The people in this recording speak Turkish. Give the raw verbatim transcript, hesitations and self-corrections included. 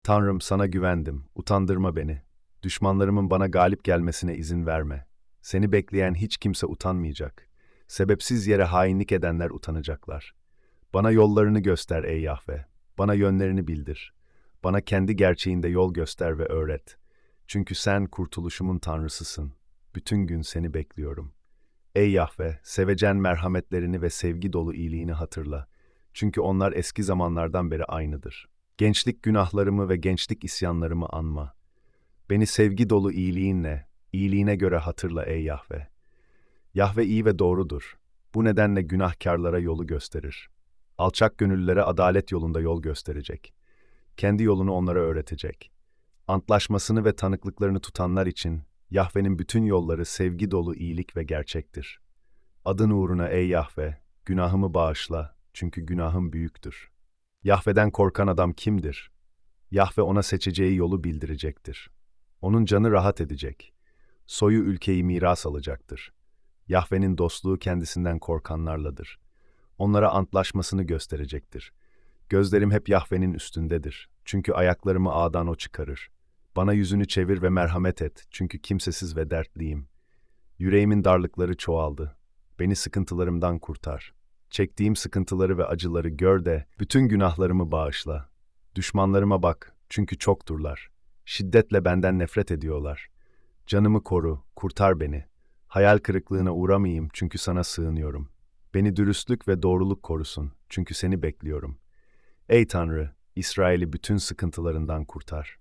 Tanrım, sana güvendim, utandırma beni. Düşmanlarımın bana galip gelmesine izin verme. Seni bekleyen hiç kimse utanmayacak. Sebepsiz yere hainlik edenler utanacaklar. Bana yollarını göster ey Yahve. Bana yönlerini bildir. Bana kendi gerçeğinde yol göster ve öğret. Çünkü sen kurtuluşumun Tanrısısın. Bütün gün seni bekliyorum. Ey Yahve, sevecen merhametlerini ve sevgi dolu iyiliğini hatırla. Çünkü onlar eski zamanlardan beri aynıdır. Gençlik günahlarımı ve gençlik isyanlarımı anma. Beni sevgi dolu iyiliğinle, iyiliğine göre hatırla ey Yahve. Yahve iyi ve doğrudur. Bu nedenle günahkarlara yolu gösterir. Alçak gönüllülere adalet yolunda yol gösterecek. Kendi yolunu onlara öğretecek. Antlaşmasını ve tanıklıklarını tutanlar için Yahve'nin bütün yolları sevgi dolu iyilik ve gerçektir. Adın uğruna ey Yahve, günahımı bağışla, çünkü günahım büyüktür. Yahve'den korkan adam kimdir? Yahve ona seçeceği yolu bildirecektir. Onun canı rahat edecek. Soyu ülkeyi miras alacaktır. Yahve'nin dostluğu kendisinden korkanlarladır. Onlara antlaşmasını gösterecektir. Gözlerim hep Yahve'nin üstündedir. Çünkü ayaklarımı ağdan o çıkarır. Bana yüzünü çevir ve merhamet et. Çünkü kimsesiz ve dertliyim. Yüreğimin darlıkları çoğaldı. Beni sıkıntılarımdan kurtar. Çektiğim sıkıntıları ve acıları gör de bütün günahlarımı bağışla. Düşmanlarıma bak, çünkü çokturlar. Şiddetle benden nefret ediyorlar. Canımı koru, kurtar beni. Hayal kırıklığına uğramayayım çünkü sana sığınıyorum. Beni dürüstlük ve doğruluk korusun çünkü seni bekliyorum. Ey Tanrı, İsrail'i bütün sıkıntılarından kurtar.